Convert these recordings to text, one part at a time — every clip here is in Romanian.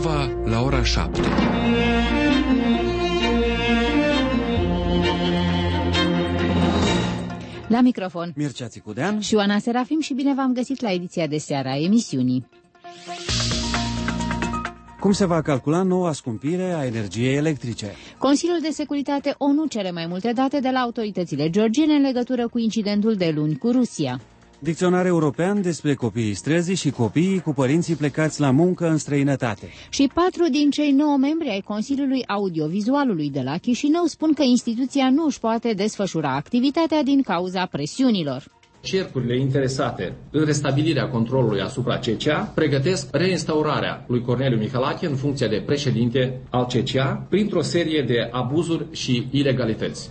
Moldova la ora 7. La microfon Mircea Țicudean și Oana Serafim și bine v-am găsit la ediția de seară a emisiunii. Cum se va calcula noua scumpire a energiei electrice? Consiliul de Securitate ONU cere mai multe date de la autoritățile georgiene în legătură cu incidentul de luni cu Rusia. Dicționar european despre copiii străzii și copiii cu părinții plecați la muncă în străinătate. Și 4 din cei 9 membri ai Consiliului Audiovizualului de la Chișinău spun că instituția nu își poate desfășura activitatea din cauza presiunilor. Cercurile interesate în restabilirea controlului asupra CCA pregătesc reinstaurarea lui Corneliu Mihalache în funcția de președinte al CCA printr-o serie de abuzuri și ilegalități.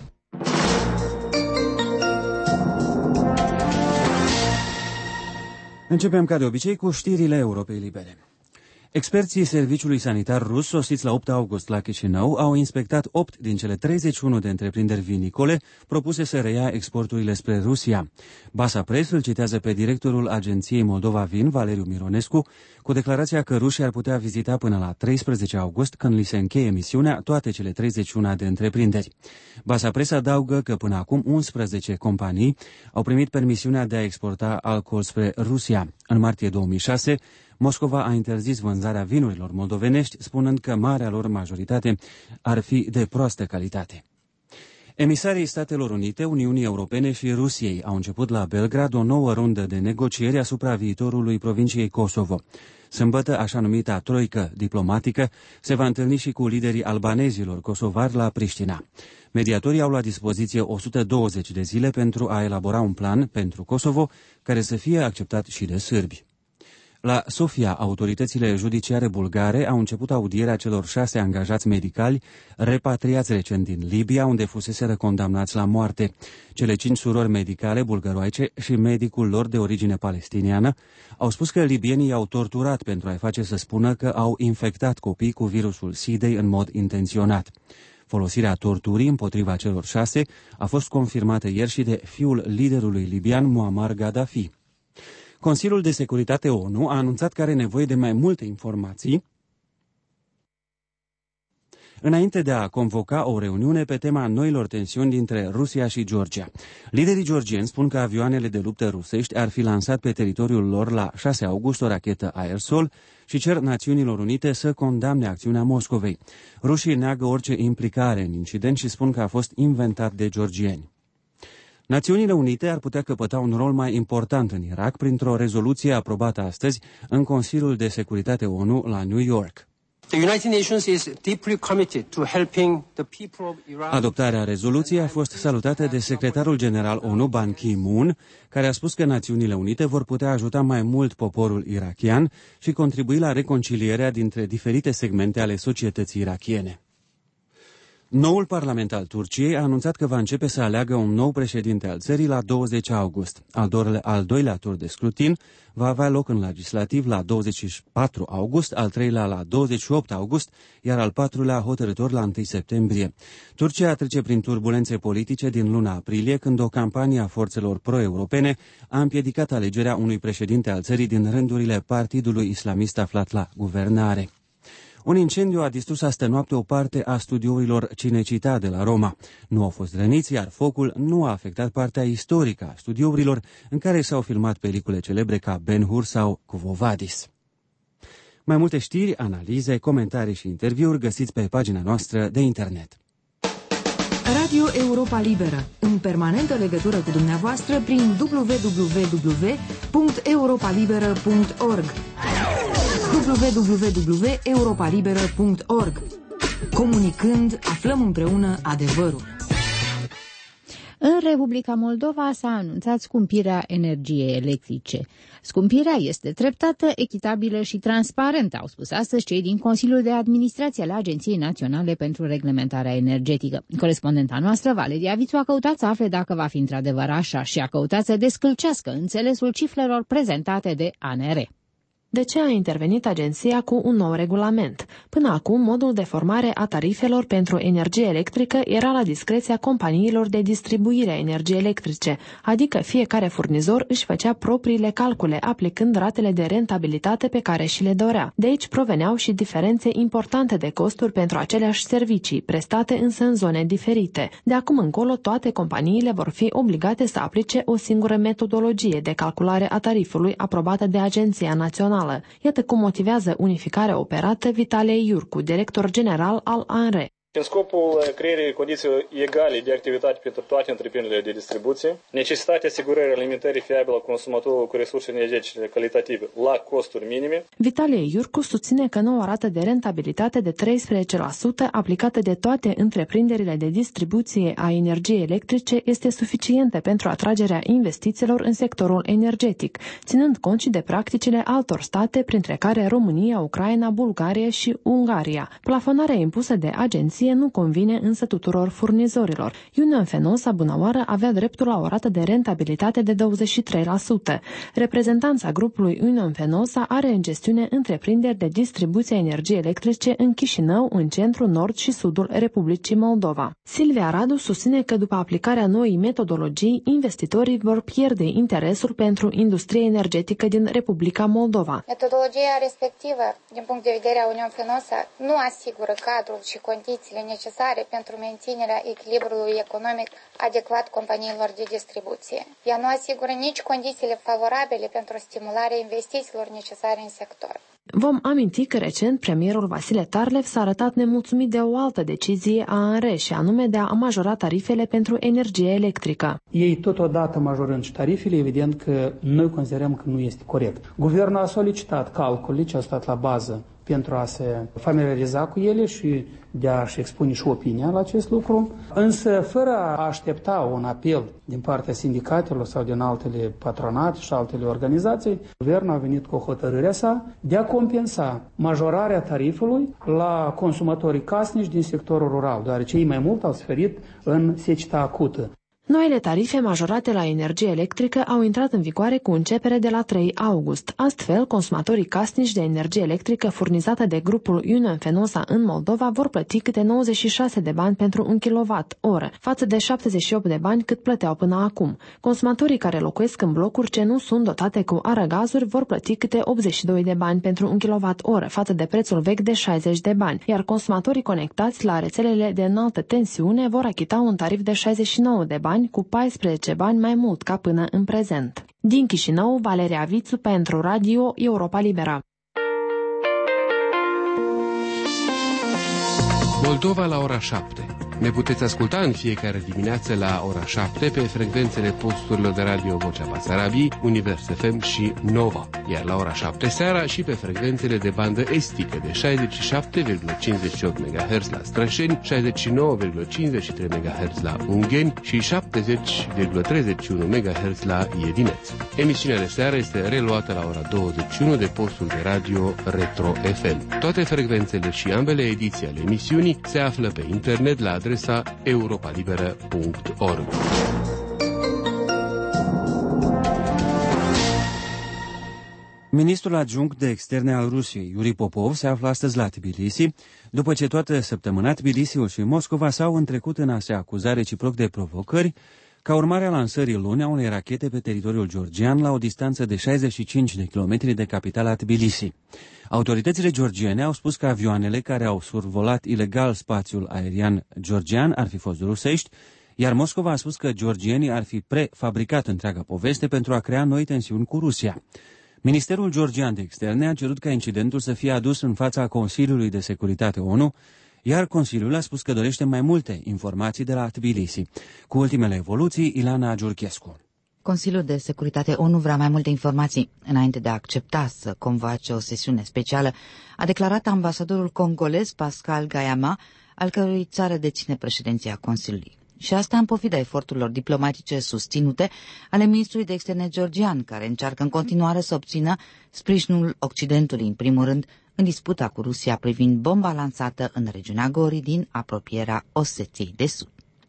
Începem ca de obicei cu știrile Europei Libere. Experții Serviciului Sanitar Rus, sosiți la 8 august la Chișinău, au inspectat 8 din cele 31 de întreprinderi vinicole propuse să reia exporturile spre Rusia. Basa Press îl citează pe directorul Agenției Moldova Vin, Valeriu Mironescu, cu declarația că rușii ar putea vizita până la 13 august, când li se încheie misiunea, toate cele 31 de întreprinderi. Basa Press adaugă că până acum 11 companii au primit permisiunea de a exporta alcool spre Rusia. În martie 2006, Moscova a interzis vânzarea vinurilor moldovenești, spunând că marea lor majoritate ar fi de proastă calitate. Emisarii Statelor Unite, Uniunii Europene și Rusiei au început la Belgrad o nouă rundă de negocieri asupra viitorului provinciei Kosovo. Sâmbătă, așa numita troică diplomatică se va întâlni și cu liderii albanezilor kosovari la Priștina. Mediatorii au la dispoziție 120 de zile pentru a elabora un plan pentru Kosovo care să fie acceptat și de sârbi. La Sofia, autoritățile judiciare bulgare au început audierea celor 6 angajați medicali repatriați recent din Libia, unde fuseseră condamnați la moarte. Cele 5 surori medicale bulgăroaice și medicul lor de origine palestiniană au spus că libienii i-au torturat pentru a-i face să spună că au infectat copii cu virusul SIDA în mod intenționat. Folosirea torturii împotriva celor 6 a fost confirmată ieri și de fiul liderului libian Muammar Gaddafi. Consiliul de Securitate ONU a anunțat că are nevoie de mai multe informații înainte de a convoca o reuniune pe tema noilor tensiuni dintre Rusia și Georgia. Liderii georgieni spun că avioanele de luptă rusești ar fi lansat pe teritoriul lor la 6 august o rachetă aer-sol și cer Națiunilor Unite să condamne acțiunea Moscovei. Rușii neagă orice implicare în incident și spun că a fost inventat de georgieni. Națiunile Unite ar putea căpăta un rol mai important în Irak printr-o rezoluție aprobată astăzi în Consiliul de Securitate ONU la New York. Adoptarea rezoluției a fost salutată de secretarul general ONU Ban Ki-moon, care a spus că Națiunile Unite vor putea ajuta mai mult poporul irakian și contribui la reconcilierea dintre diferite segmente ale societății irakiene. Noul parlament al Turciei a anunțat că va începe să aleagă un nou președinte al țării la 20 august. Al doilea tur de scrutin va avea loc în legislativ la 24 august, al treilea la 28 august, iar al patrulea hotărâtor la 1 septembrie. Turcia trece prin turbulențe politice din luna aprilie, când o campanie a forțelor pro-europene a împiedicat alegerea unui președinte al țării din rândurile partidului islamist aflat la guvernare. Un incendiu a distrus astă noapte o parte a studiourilor Cinecittà de la Roma. Nu au fost răniți, iar focul nu a afectat partea istorică a studiourilor în care s-au filmat pelicule celebre ca Ben-Hur sau Quo Vadis. Mai multe știri, analize, comentarii și interviuri găsiți pe pagina noastră de internet. Radio Europa Liberă, în permanentă legătură cu dumneavoastră prin www.europalibera.org www.europalibera.org. Comunicând, aflăm împreună adevărul. În Republica Moldova s-a anunțat scumpirea energiei electrice. Scumpirea este treptată, echitabilă și transparentă, au spus astăzi cei din Consiliul de Administrație al Agenției Naționale pentru Reglementarea Energetică. Corespondenta noastră, Valeria Vițu, a căutat să afle dacă va fi într-adevăr așa și a căutat să descălcească înțelesul cifrelor prezentate de ANR. De ce a intervenit agenția cu un nou regulament? Până acum, modul de formare a tarifelor pentru energie electrică era la discreția companiilor de distribuire a energiei electrice, adică fiecare furnizor își făcea propriile calcule, aplicând ratele de rentabilitate pe care și le dorea. De aici proveneau și diferențe importante de costuri pentru aceleași servicii, prestate însă în zone diferite. De acum încolo, toate companiile vor fi obligate să aplice o singură metodologie de calculare a tarifului aprobată de Agenția Națională. Iată cum motivează unificarea operată Vitalie Iurcu, director general al ANRE. În scopul creării condiții egale de activitate pentru toate întreprinderile de distribuție, necesitatea asigurării alimentării fiabile a consumatorului cu resurse energetice calitative la costuri minime. Vitalie Iurcu susține că noua rată de rentabilitate de 13% aplicată de toate întreprinderile de distribuție a energiei electrice este suficientă pentru atragerea investițiilor în sectorul energetic, ținând cont și de practicile altor state, printre care România, Ucraina, Bulgaria și Ungaria. Plafonarea impusă de agenție nu convine însă tuturor furnizorilor. Union Fenosa Bunăoară avea dreptul la o rată de rentabilitate de 23%. Reprezentanța grupului Union Fenosa are în gestiune întreprinderi de distribuție a energiei electrice în Chișinău, în centrul, nord și sudul Republicii Moldova. Silvia Radu susține că după aplicarea noii metodologii, investitorii vor pierde interesul pentru industria energetică din Republica Moldova. Metodologia respectivă, din punct de vedere a Union Fenosa, nu asigură cadrul și condițiile necesare pentru menținerea echilibrului economic adecvat companiilor de distribuție. Ea nu asigură nici condițiile favorabile pentru stimularea investițiilor necesare în sector. Vom aminti că recent premierul Vasile Tarlev s-a arătat nemulțumit de o altă decizie a ANRE, și anume de a majora tarifele pentru energie electrică. Ei totodată majorând și tarifele, evident că noi considerăm că nu este corect. Guvernul a solicitat calculele ce au stat la bază pentru a se familiariza cu ele și de a-și expune și opinia la acest lucru, însă fără a aștepta un apel din partea sindicatelor sau din altele patronate și altele organizații, guvernul a venit cu hotărârea sa de a compensa majorarea tarifului la consumatorii casnici din sectorul rural, deoarece ei mai mult au suferit în seceta acută. Noile tarife majorate la energie electrică au intrat în vigoare cu începere de la 3 august. Astfel, consumatorii casnici de energie electrică furnizată de grupul Union Fenosa în Moldova vor plăti câte 96 de bani pentru 1 kWh, față de 78 de bani cât plăteau până acum. Consumatorii care locuiesc în blocuri ce nu sunt dotate cu arăgazuri vor plăti câte 82 de bani pentru 1 kWh, față de prețul vechi de 60 de bani, iar consumatorii conectați la rețelele de înaltă tensiune vor achita un tarif de 69 de bani, cu 14 bani mai mult ca până în prezent. Din Chișinău, Valeria Vițu pentru Radio Europa Liberă. Moldova la ora 7. Ne puteți asculta în fiecare dimineață la ora 7 pe frecvențele posturilor de radio Vocea Basarabiei, Univers FM și Nova, iar la ora 7 seara și pe frecvențele de bandă estică de 67,58 MHz la Strășeni, 69,53 MHz la Ungheni și 70,31 MHz la Iedineț. Emisiunea de seară este reluată la ora 21 de postul de radio Retro FM. Toate frecvențele și ambele ediții ale emisiunii se află pe internet la adresa europalibera.org. Ministrul adjunct de externe al Rusiei, Yuri Popov, se află astăzi la Tbilisi, după ce toată săptămâna Tbilisiul și Moscova s-au întrecut în a se acuza reciproc de provocări, ca urmare a lansării luni a unei rachete pe teritoriul georgian la o distanță de 65 de kilometri de capitala Tbilisi. Autoritățile georgiene au spus că avioanele care au survolat ilegal spațiul aerian georgian ar fi fost rusești, iar Moscova a spus că georgienii ar fi prefabricat întreaga poveste pentru a crea noi tensiuni cu Rusia. Ministerul georgian de externe a cerut ca incidentul să fie adus în fața Consiliului de Securitate ONU, iar Consiliul a spus că dorește mai multe informații de la Tbilisi. Cu ultimele evoluții, Ilana Giurchescu. Consiliul de Securitate ONU vrea mai multe informații. Înainte de a accepta să convoace o sesiune specială, a declarat ambasadorul congolez Pascal Gayama, al cărui țară deține președinția Consiliului. Și asta în pofida eforturilor diplomatice susținute ale ministrului de externe georgian, care încearcă în continuare să obțină sprijinul Occidentului, în primul rând, în disputa cu Rusia privind bomba lansată în regiunea Gori din apropierea Oseției de Sud.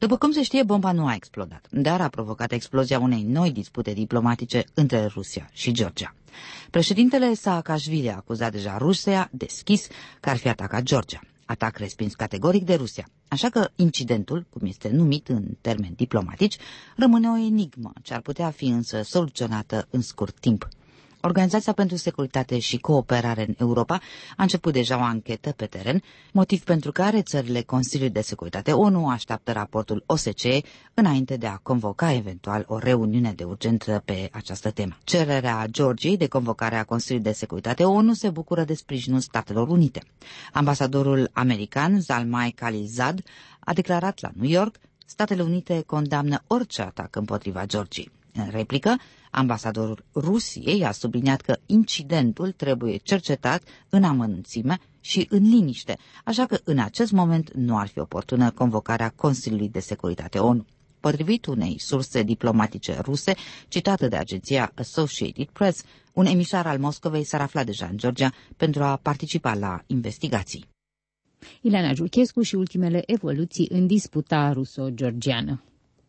După cum se știe, bomba nu a explodat, dar a provocat explozia unei noi dispute diplomatice între Rusia și Georgia. Președintele Saakashvili a acuzat deja Rusia deschis că ar fi atacat Georgia. Atac respins categoric de Rusia. Așa că incidentul, cum este numit în termeni diplomatici, rămâne o enigmă, ce ar putea fi însă soluționată în scurt timp. Organizația pentru Securitate și Cooperare în Europa a început deja o anchetă pe teren, motiv pentru care țările Consiliului de Securitate ONU așteaptă raportul OSCE înainte de a convoca eventual o reuniune de urgență pe această temă. Cererea Georgiei de convocare a Consiliului de Securitate ONU se bucură de sprijinul Statelor Unite. Ambasadorul american Zalmay Khalilzad a declarat la New York: Statele Unite condamnă orice atac împotriva Georgiei. În replică, ambasadorul Rusiei a subliniat că incidentul trebuie cercetat în amănunțime și în liniște, așa că în acest moment nu ar fi oportună convocarea Consiliului de Securitate ONU. Potrivit unei surse diplomatice ruse, citată de agenția Associated Press, un emisar al Moscovei s-ar afla deja în Georgia pentru a participa la investigații. Ileana Jurchescu și ultimele evoluții în disputa ruso-georgiană.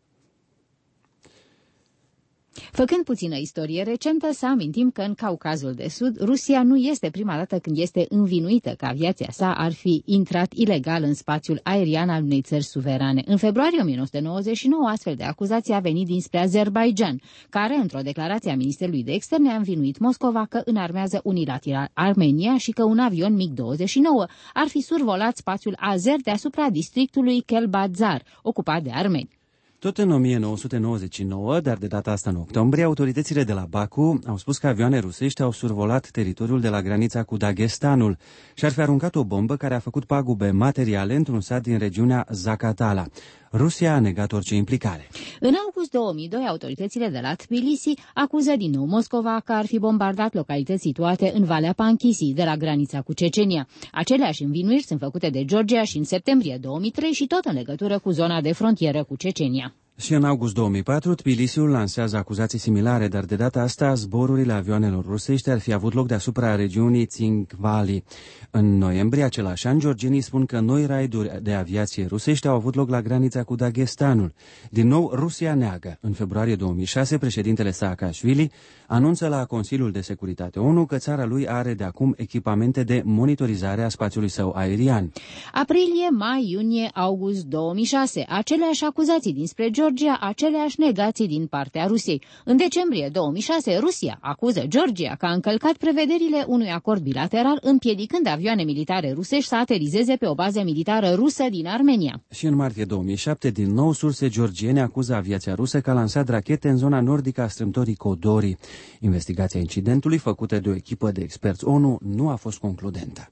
Făcând puțină istorie recentă, să amintim că în Caucazul de Sud, Rusia nu este prima dată când este învinuită că aviația sa ar fi intrat ilegal în spațiul aerian al unei țări suverane. În februarie 1999, astfel de acuzație a venit dinspre Azerbaidjan, care, într-o declarație a Ministerului de Externe, a învinuit Moscova că înarmează unilateral Armenia și că un avion MiG-29 ar fi survolat spațiul azer deasupra districtului Kelbadzar, ocupat de armeni. Tot în 1999, dar de data asta în octombrie, autoritățile de la Baku au spus că avioane rusești au survolat teritoriul de la granița cu Dagestanul și ar fi aruncat o bombă care a făcut pagube materiale într-un sat din regiunea Zaqatala. Rusia a negat orice implicare. În august 2002, autoritățile de la Tbilisi acuză din nou Moscova că ar fi bombardat localități situate în Valea Panchisi, de la granița cu Cecenia. Aceleași învinuiri sunt făcute de Georgia și în septembrie 2003 și tot în legătură cu zona de frontieră cu Cecenia. Și în august 2004, Tbilisiul lansează acuzații similare, dar de data asta zborurile avioanelor rusești ar fi avut loc deasupra regiunii Tsingvali. În noiembrie același an, georgienii spun că noi raiduri de aviație rusești au avut loc la granița cu Dagestanul. Din nou, Rusia neagă. În februarie 2006, președintele Saakashvili anunță la Consiliul de Securitate ONU că țara lui are de acum echipamente de monitorizare a spațiului său aerian. Aprilie, mai, iunie, august 2006, aceleași acuzații dinspre Georgia, aceleași negații din partea Rusiei. În decembrie 2006, Rusia acuză Georgia că a încălcat prevederile unui acord bilateral, împiedicând avioane militare rusești să aterizeze pe o bază militară rusă din Armenia. Și în martie 2007, din nou, surse georgiene acuză aviația rusă că a lansat rachete în zona nordică a strâmtorii Kodori. Investigația incidentului, făcută de o echipă de experți ONU, nu a fost concludentă.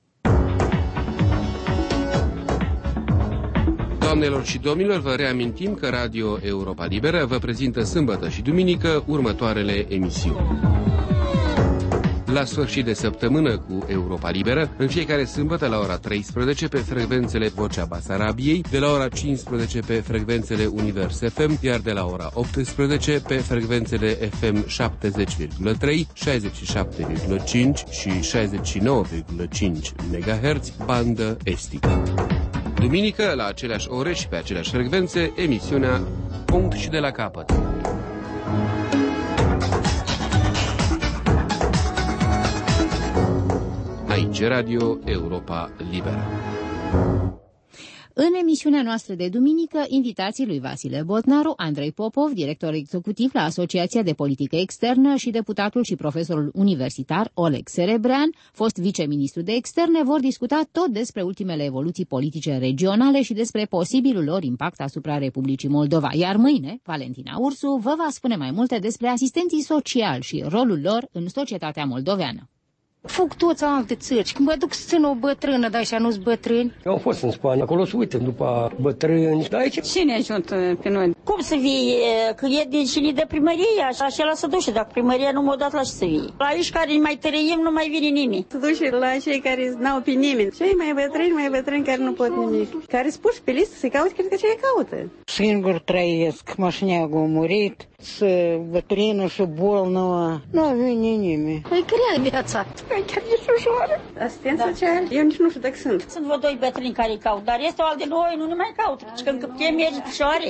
Doamnelor și domnilor, vă reamintim că Radio Europa Liberă vă prezintă sâmbătă și duminică următoarele emisiuni. La sfârșit de săptămână cu Europa Liberă, în fiecare sâmbătă la ora 13 pe frecvențele Vocea Basarabiei, de la ora 15 pe frecvențele Univers FM, iar de la ora 18 pe frecvențele FM 70,3, 67,5 și 69,5 MHz, bandă estică. Duminică, la aceleași ore și pe aceleași frecvențe, emisiunea Punct și de la capăt. Aici Radio Europa Liberă. În emisiunea noastră de duminică, invitații lui Vasile Botnaru, Andrei Popov, director executiv la Asociația de Politică Externă, și deputatul și profesorul universitar Oleg Serebrean, fost viceministru de externe, vor discuta tot despre ultimele evoluții politice regionale și despre posibilul lor impact asupra Republicii Moldova. Iar mâine, Valentina Ursu vă va spune mai multe despre asistenții sociali și rolul lor în societatea moldoveană. Fug toți alte țări. Când mă duc să țin o bătrână, dar așa nu-s bătrâni. Eu am fost în Spania, acolo se uită după bătrâni. Dar aici... Cine ajută pe noi? Cum să vii? Că e din cine de primărie, așa la să duce. Dacă primăria nu m-a dat, la ce să vii? La aici care mai tărăim, nu mai vine nimeni. Se duce la cei care n-au pe nimeni. Cei mai bătrâni care nu pot nimic. Care spus pe listă să caute, cred că ce caută. Singur trăiesc, moșneagul a murit, să bătrână și bolnă. Nu vine nimeni. E grea viața. mai chiar nici ușoară. Asistent social? Eu nici nu știu dacă sunt. Sunt vreo 2 bătrâni care îi caut, dar este o al de noi, nu ne mai caută. Și când mergi picioare.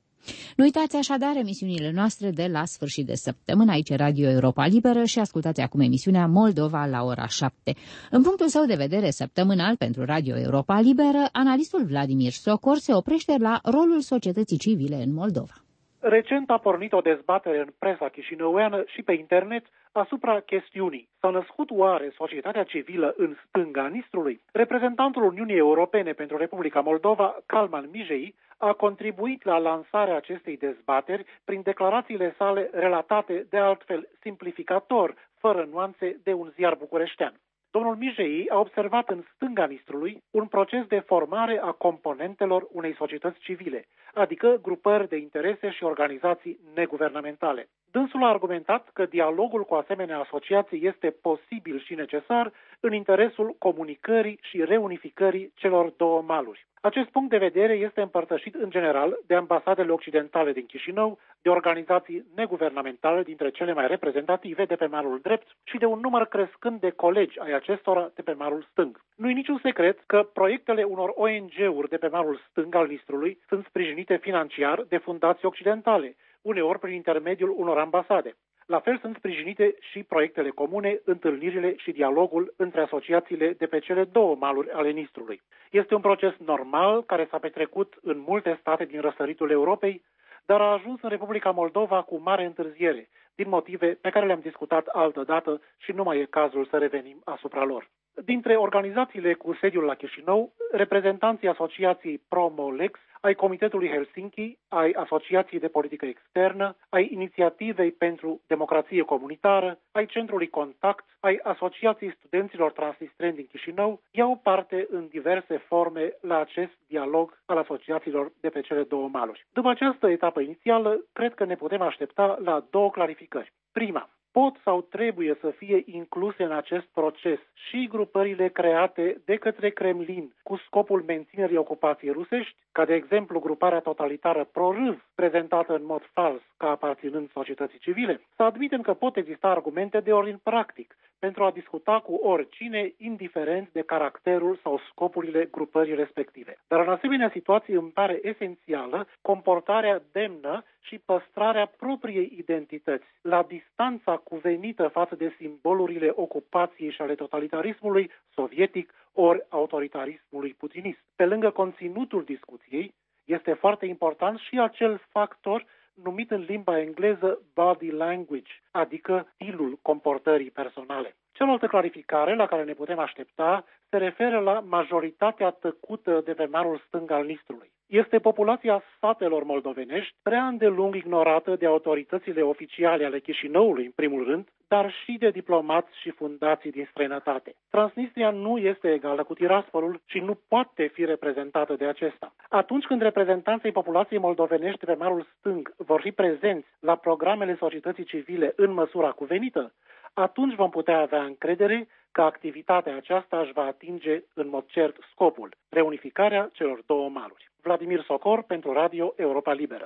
Nu uitați așadar emisiunile noastre de la sfârșit de săptămână aici Radio Europa Liberă și ascultați acum emisiunea Moldova la ora 7. În punctul său de vedere săptămânal pentru Radio Europa Liberă, analistul Vladimir Socor se oprește la rolul societății civile în Moldova. Recent a pornit o dezbatere în presa chișinăueană și pe internet asupra chestiunii. S-a născut oare societatea civilă în stânga Nistrului? Reprezentantul Uniunii Europene pentru Republica Moldova, Kalman Mijei, a contribuit la lansarea acestei dezbateri prin declarațiile sale relatate de altfel simplificator, fără nuanțe, de un ziar bucureștean. Domnul Mijei a observat în stânga Nistrului un proces de formare a componentelor unei societăți civile, adică grupări de interese și organizații neguvernamentale. Dânsul a argumentat că dialogul cu asemenea asociații este posibil și necesar în interesul comunicării și reunificării celor două maluri. Acest punct de vedere este împărtășit în general de ambasadele occidentale din Chișinău, de organizații neguvernamentale dintre cele mai reprezentative de pe malul drept și de un număr crescând de colegi ai acestora de pe malul stâng. Nu-i niciun secret că proiectele unor ONG-uri de pe malul stâng al Nistrului sunt sprijinite financiar de fundații occidentale, uneori prin intermediul unor ambasade. La fel sunt sprijinite și proiectele comune, întâlnirile și dialogul între asociațiile de pe cele două maluri ale Nistrului. Este un proces normal care s-a petrecut în multe state din răsăritul Europei, dar a ajuns în Republica Moldova cu mare întârziere, din motive pe care le-am discutat altădată și nu mai e cazul să revenim asupra lor. Dintre organizațiile cu sediul la Chișinău, reprezentanții asociației Promolex, ai Comitetului Helsinki, ai Asociației de Politică Externă, ai Inițiativei pentru Democrație Comunitară, ai Centrului Contact, ai Asociației Studenților Transnistreni din Chișinău, iau parte în diverse forme la acest dialog al asociațiilor de pe cele două maluri. După această etapă inițială, cred că ne putem aștepta la două clarificări. Prima, pot sau trebuie să fie incluse în acest proces și grupările create de către Kremlin cu scopul menținerii ocupației rusești, ca de exemplu gruparea totalitară pro-râv, prezentată în mod fals ca aparținând societății civile? Să admitem că pot exista argumente de ordin practic pentru a discuta cu oricine, indiferent de caracterul sau scopurile grupării respective. Dar în asemenea situații îmi pare esențială comportarea demnă și păstrarea propriei identități, la distanța cuvenită față de simbolurile ocupației și ale totalitarismului sovietic ori autoritarismului putinist. Pe lângă conținutul discuției, este foarte important și acel factor numit în limba engleză body language, adică stilul comportării personale. Cealaltă clarificare la care ne putem aștepta se referă la majoritatea tăcută de pe malul stâng al Nistrului. Este populația satelor moldovenești prea îndelung ignorată de autoritățile oficiale ale Chișinăului, în primul rând, dar și de diplomați și fundații din străinătate. Transnistria nu este egală cu Tiraspolul și nu poate fi reprezentată de acesta. Atunci când reprezentanții populației moldovenești de pe malul stâng vor fi prezenți la programele societății civile în măsura cuvenită, atunci vom putea avea încredere că activitatea aceasta își va atinge în mod cert scopul, reunificarea celor două maluri. Vladimir Socor pentru Radio Europa Liberă.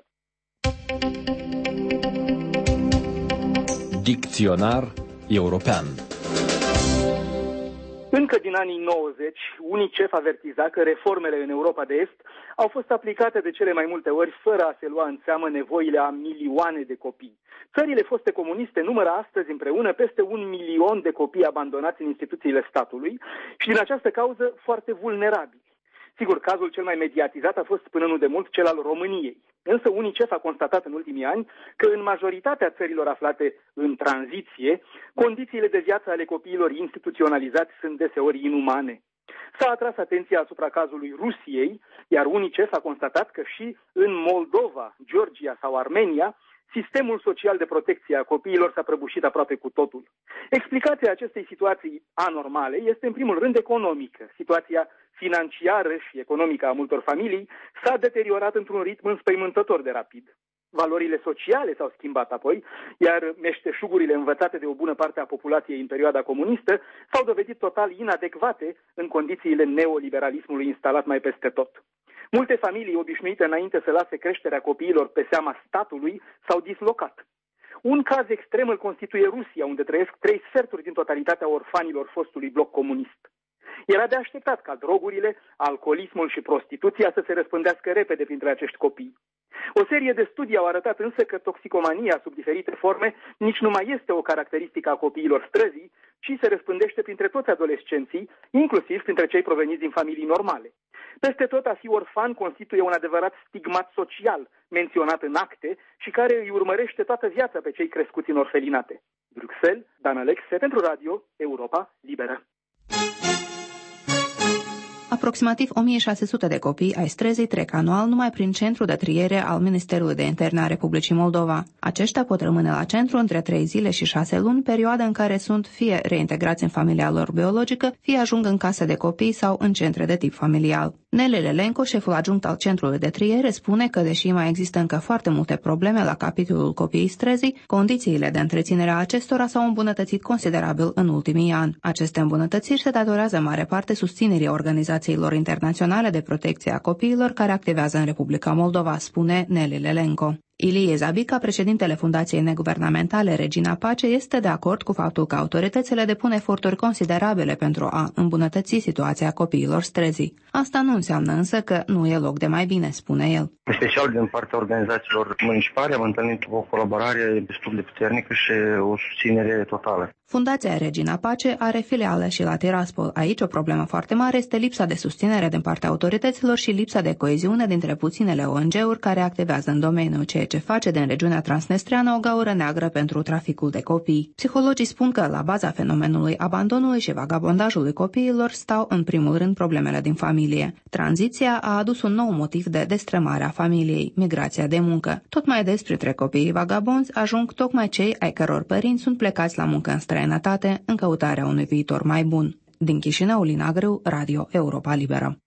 Dicționar european. Încă din anii 90, UNICEF avertiza că reformele în Europa de Est au fost aplicate de cele mai multe ori fără a se lua în seamă nevoile a milioane de copii. Țările foste comuniste numără astăzi împreună peste 1 milion de copii abandonați în instituțiile statului și din această cauză foarte vulnerabili. Sigur, cazul cel mai mediatizat a fost până nu de mult cel al României. Însă UNICEF a constatat în ultimii ani că în majoritatea țărilor aflate în tranziție, condițiile de viață ale copiilor instituționalizați sunt deseori inumane. S-a atras atenția asupra cazului Rusiei, iar UNICEF a constatat că și în Moldova, Georgia sau Armenia, sistemul social de protecție a copiilor s-a prăbușit aproape cu totul. Explicația acestei situații anormale este în primul rând economică. Situația financiară și economică a multor familii s-a deteriorat într-un ritm înspăimântător de rapid. Valorile sociale s-au schimbat apoi, iar meșteșugurile învățate de o bună parte a populației în perioada comunistă s-au dovedit total inadecvate în condițiile neoliberalismului instalat mai peste tot. Multe familii obișnuite înainte să lase creșterea copiilor pe seama statului s-au dislocat. Un caz extrem îl constituie Rusia, unde trăiesc 3/4 din totalitatea orfanilor fostului bloc comunist. Era de așteptat ca drogurile, alcoolismul și prostituția să se răspândească repede printre acești copii. O serie de studii au arătat însă că toxicomania sub diferite forme nici nu mai este o caracteristică a copiilor străzii, ci se răspândește printre toți adolescenții, inclusiv printre cei proveniți din familii normale. Peste tot, a fi orfan constituie un adevărat stigmat social menționat în acte și care îi urmărește toată viața pe cei crescuți în orfelinate. Bruxelles, Dan Alexe pentru Radio Europa Liberă. Aproximativ 1600 de copii ai Strezii trec anual numai prin centrul de triere al Ministerului de Interne a Republicii Moldova. Aceștia pot rămâne la centru între 3 zile și 6 luni, perioada în care sunt fie reintegrați în familia lor biologică, fie ajung în case de copii sau în centre de tip familial. Nele Lelenco, șeful adjunct al centrului de triere, spune că, deși mai există încă foarte multe probleme la capitolul copiii Strezii, condițiile de întreținere a acestora s-au îmbunătățit considerabil în ultimii ani. Aceste îmbunătățiri se datorează în mare parte susținerii organizațiilor internaționale de protecție a copiilor care activează în Republica Moldova, spune Nele Lelenco. Ilie Zabica, președintele Fundației Neguvernamentale Regina Pace, este de acord cu faptul că autoritățile depun eforturi considerabile pentru a îmbunătăți situația copiilor Strezii. Asta nu înseamnă însă că nu e loc de mai bine, spune el. În special din partea organizațiilor municipale am întâlnit o colaborare destul de puternică și o susținere totală. Fundația Regina Pace are filiale și la Tiraspol. Aici o problemă foarte mare este lipsa de susținere din partea autorităților și lipsa de coeziune dintre puținele ONG-uri care activează în domeniu, ceea ce face din regiunea transnistreană o gaură neagră pentru traficul de copii. Psihologii spun că la baza fenomenului abandonului și vagabondajului copiilor stau în primul rând problemele din familie. Tranziția a adus un nou motiv de destrămare a familiei, migrația de muncă. Tot mai des printre copiii vagabonzi ajung tocmai cei ai căror părinți sunt plecați la muncă în străinătate în căutarea unui viitor mai bun. Din Chișinău, Lina Grâu, Radio Europa Liberă.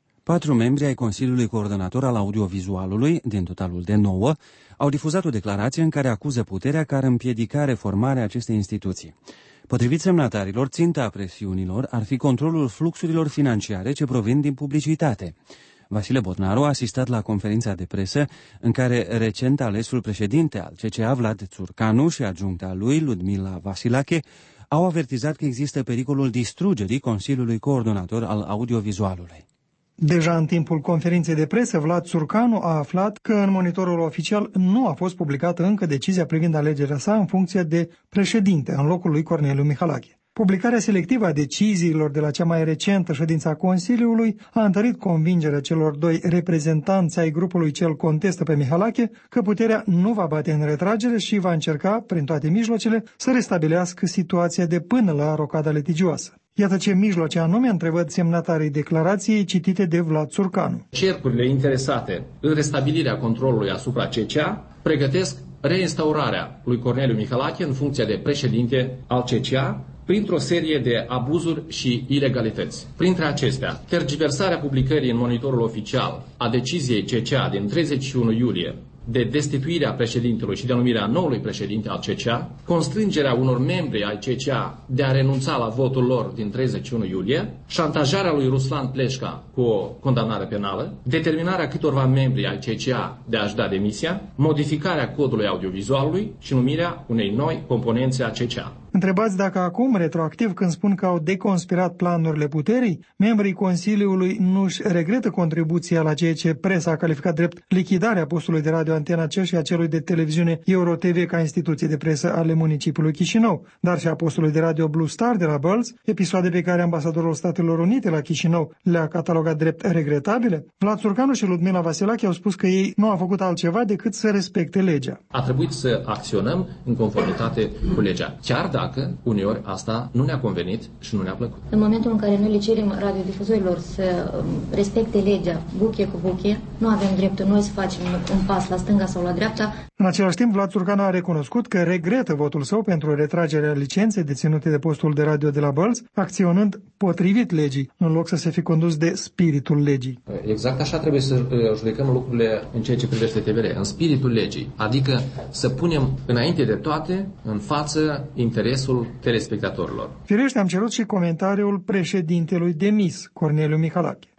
4 membri ai Consiliului Coordonator al Audiovizualului, din totalul de 9, au difuzat o declarație în care acuză puterea care împiedica reformarea acestei instituții. Potrivit semnatarilor, ținta presiunilor ar fi controlul fluxurilor financiare ce provin din publicitate. Vasile Botnaru a asistat la conferința de presă în care recent alesul președinte al CCA, Vlad Țurcanu, și adjuncta lui, Ludmila Vasilache, au avertizat că există pericolul distrugerii Consiliului Coordonator al Audiovizualului. Deja în timpul conferinței de presă, Vlad Țurcanu a aflat că în monitorul oficial nu a fost publicată încă decizia privind alegerea sa în funcție de președinte, în locul lui Corneliu Mihalache. Publicarea selectivă a deciziilor de la cea mai recentă ședință a Consiliului a întărit convingerea celor 2 reprezentanți ai grupului ce îl contestă pe Mihalache că puterea nu va bate în retragere și va încerca, prin toate mijloacele, să restabilească situația de până la rocada litigioasă. Iată ce mijloace anume întrevăd semnatarii declarației citite de Vlad Țurcanu. Cercurile interesate în restabilirea controlului asupra CCA pregătesc reinstaurarea lui Corneliu Mihalache în funcția de președinte al CCA printr-o serie de abuzuri și ilegalități. Printre acestea, tergiversarea publicării în monitorul oficial a deciziei CCA din 31 iulie de destituirea președintelui și denumirea noului președinte al CCA, constrângerea unor membri ai CCA de a renunța la votul lor din 31 iulie, șantajarea lui Ruslan Pleșca cu o condamnare penală, determinarea câtorva membri ai CCA de a-și da demisia, modificarea codului audiovizualului și numirea unei noi componențe a CCA. Întrebați dacă acum, retroactiv, când spun că au deconspirat planurile puterii, membrii Consiliului nu-și regretă contribuția la ceea ce presa a calificat drept lichidarea postului de radio Antena C și a celui de televiziune EuroTV ca instituție de presă ale municipiului Chișinău, dar și a postului de radio Blue Star de la Bălți, episoade pe care ambasadorul Statelor Unite la Chișinău le-a catalogat drept regretabile. Vlad Țurcanu și Ludmila Vasilache au spus că ei nu au făcut altceva decât să respecte legea. A trebuit să acționăm în conformitate cu legea, chiar dacă uneori asta nu ne-a convenit și nu ne-a plăcut. În momentul în care noi le cerem radiodifuzorilor să respecte legea buche cu buche, nu avem dreptul noi să facem un pas la stânga sau la dreapta. În același timp, Vlad Țurcanu a recunoscut că regretă votul său pentru retragerea licenței deținute de postul de radio de la Bălți, acționând potrivit legii, în loc să se fi condus de spiritul legii. Exact așa trebuie să judecăm lucrurile în ceea ce privește TVR, în spiritul legii, adică să punem înainte de toate în față interesul telespectatorilor. Firește, am cerut și comentariul președintelui demis, Corneliu Mihalache.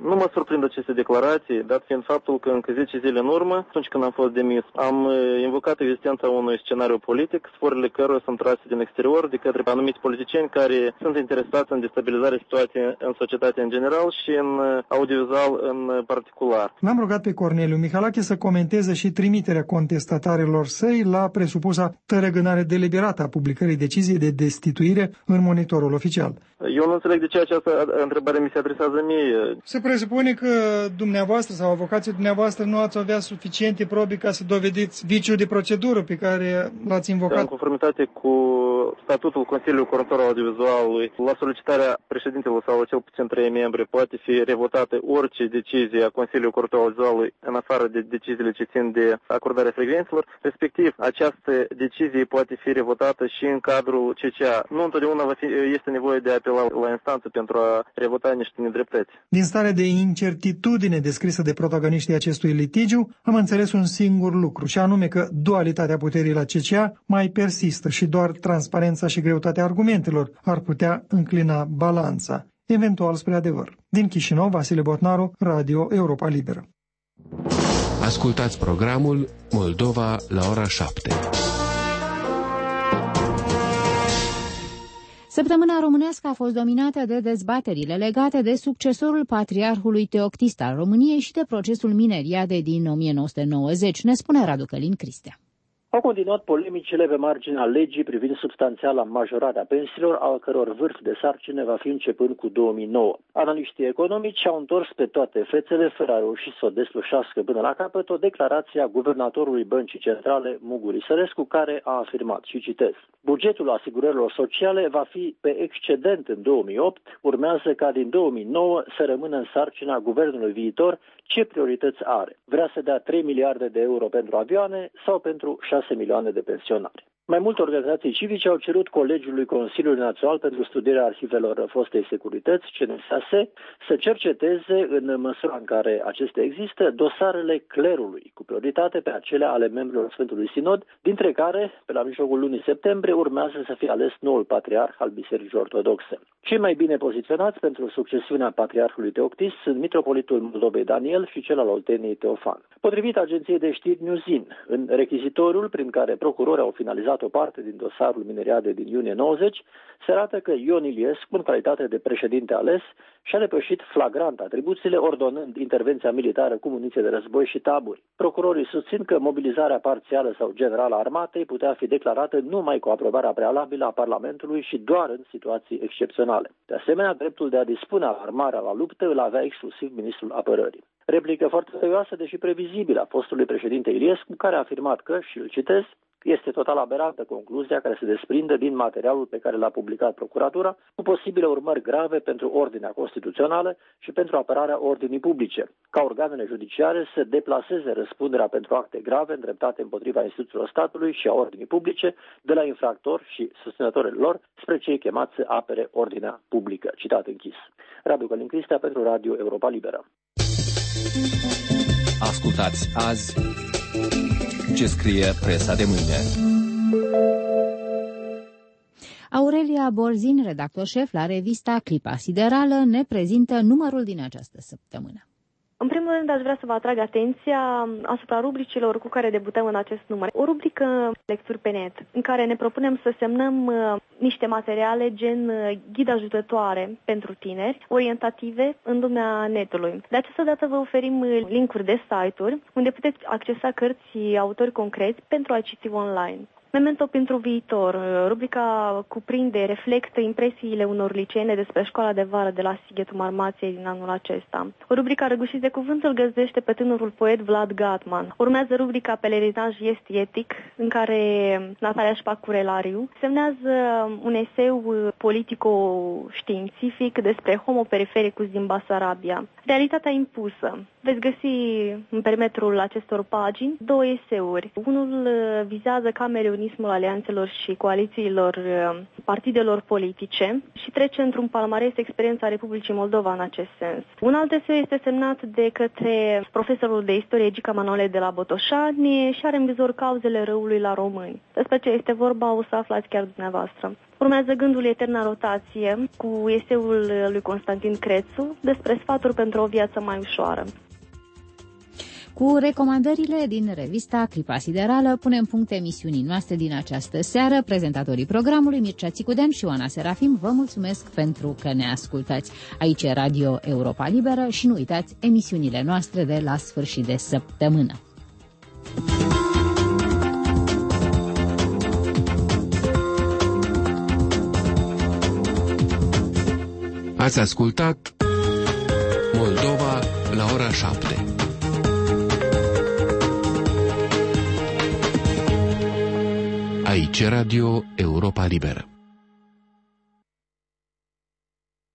Nu mă surprind aceste declarații, dat fiind faptul că încă 10 zile în urmă, atunci când am fost demis, am invocat existența unui scenariu politic, sforile căruia sunt trase din exterior de către anumiți politicieni care sunt interesați în destabilizarea situației în societate în general și în audiovizual în particular. L-am rugat pe Corneliu Mihalache să comenteze și trimiterea contestatarilor săi la presupusa tărăgânare deliberată a publicării deciziei de destituire în Monitorul Oficial. Eu nu înțeleg de ce această întrebare mi se adresează mie. Se presupune că dumneavoastră sau avocații dumneavoastră nu ați avea suficiente probe ca să dovediți viciul de procedură pe care l-ați invocat? În conformitate cu statutul Consiliului Corector al Audiovizualului, la solicitarea președintelui sau cel puțin 3 membri poate fi revotată orice decizie a Consiliului Corector al Audiovizualului în afară de deciziile ce țin de acordarea frecvențelor. Respectiv, această decizie poate fi revotată și în cadrul CCA. Nu întotdeauna este nevoie de apel la instanță pentru a revota niște nedreptăți. Din starea de incertitudine descrisă de protagoniștii acestui litigiu, am înțeles un singur lucru, și anume că dualitatea puterii la CCA mai persistă și doar transparența și greutatea argumentelor ar putea înclina balanța, eventual spre adevăr. Din Chișinău, Vasile Botnaru, Radio Europa Liberă. Ascultați programul Moldova la ora 7. Săptămâna românească a fost dominată de dezbaterile legate de succesorul patriarhului Teoctist al României și de procesul Mineriade din 1990, ne spune Radu Călin Cristea. Au continuat polemicile pe marginea legii privind substanțiala majorarea pensiilor, al căror vârf de sarcine va fi începând cu 2009. Analiștii economici au întors pe toate fețele, fără a reuși să o deslușească până la capăt, o declarație a guvernatorului Băncii Centrale, Muguri Sărescu, care a afirmat, și citez: bugetul asigurărilor sociale va fi pe excedent în 2008, urmează ca din 2009 să rămână în sarcina guvernului viitor ce priorități are. Vrea să dea 3 miliarde de euro pentru avioane sau pentru 6 milioane de pensionari. Mai multe organizații civice au cerut Colegiului Consiliului Național pentru Studierea Arhivelor Fostei Securități, CNSAS, să cerceteze, în măsura în care acestea există, dosarele clerului, cu prioritate pe acele ale membrilor Sfântului Sinod, dintre care, pe la mijlocul lunii septembrie, urmează să fie ales noul patriarh al Bisericii Ortodoxe. Cei mai bine poziționați pentru succesiunea patriarhului Teoctist sunt mitropolitul Moldovei Daniel și cel al Olteniei Teofan. Potrivit agenției de știri Newzin, în rechizitoriul prin care procurorii au finalizat o parte din dosarul Mineriade din iunie 90, se arată că Ion Iliescu, în calitate de președinte ales, și-a depășit flagrant atribuțiile, ordonând intervenția militară cu muniție de război și taburi. Procurorii susțin că mobilizarea parțială sau generală a armatei putea fi declarată numai cu aprobarea prealabilă a Parlamentului și doar în situații excepționale. De asemenea, dreptul de a dispune alarmarea la luptă îl avea exclusiv ministrul apărării. Replică foarte serioasă, deși previzibilă, a fostului președinte Iliescu, care a afirmat că, și îl citez, este total aberantă concluzia care se desprinde din materialul pe care l-a publicat procuratura, cu posibile urmări grave pentru ordinea constituțională și pentru apărarea ordinii publice, ca organele judiciare să deplaseze răspunderea pentru acte grave îndreptate împotriva instituțiilor statului și a ordinii publice de la infractori și susținătorii lor spre cei chemați să apere ordinea publică. Citat închis. Radu Călin Cristea pentru Radio Europa Liberă. Ascultați azi ce scrie presa de mâine. Aurelia Borzin, redactor șef la revista Clipa Siderală, ne prezintă numărul din această săptămână. În primul rând, aș vrea să vă atrag atenția asupra rubricilor cu care debutăm în acest număr. O rubrică Lecturi pe net, în care ne propunem să semnăm niște materiale gen ghid ajutătoare pentru tineri, orientative în lumea netului. De această dată vă oferim linkuri de site-uri unde puteți accesa cărți autori concreți pentru a citi online. Memento pentru viitor. Rubrica cuprinde, reflectă impresiile unor liceene despre școala de vară de la Sighetul Marmației din anul acesta. Rubrica Răgușiți de cuvânt îl găzdește pe tânărul poet Vlad Gatman. Urmează rubrica Pelerinaj este etic, în care Natalia Șpacurelariu semnează un eseu politico-științific despre Homo perifericus din Basarabia. Realitatea impusă. Veți găsi în perimetrul acestor pagini 2 eseuri. Unul vizează cameruni mecanismul alianțelor și coalițiilor partidelor politice și trece într-un palmares experiența Republicii Moldova în acest sens. Un alt eseu este semnat de către profesorul de istorie Gica Manole de la Botoșani și are în vizor cauzele răului la români. Despre ce este vorba o să aflați chiar dumneavoastră. Urmează gândul Eterna rotație cu eseul lui Constantin Crețu despre sfaturi pentru o viață mai ușoară. Cu recomandările din revista Clipa Siderală punem punct emisiunii noastre din această seară. Prezentatorii programului Mircea Țicudean și Oana Serafim vă mulțumesc pentru că ne ascultați. Aici e Radio Europa Liberă și nu uitați emisiunile noastre de la sfârșit de săptămână. Ați ascultat Moldova la ora 7. Aici Radio Europa Liberă.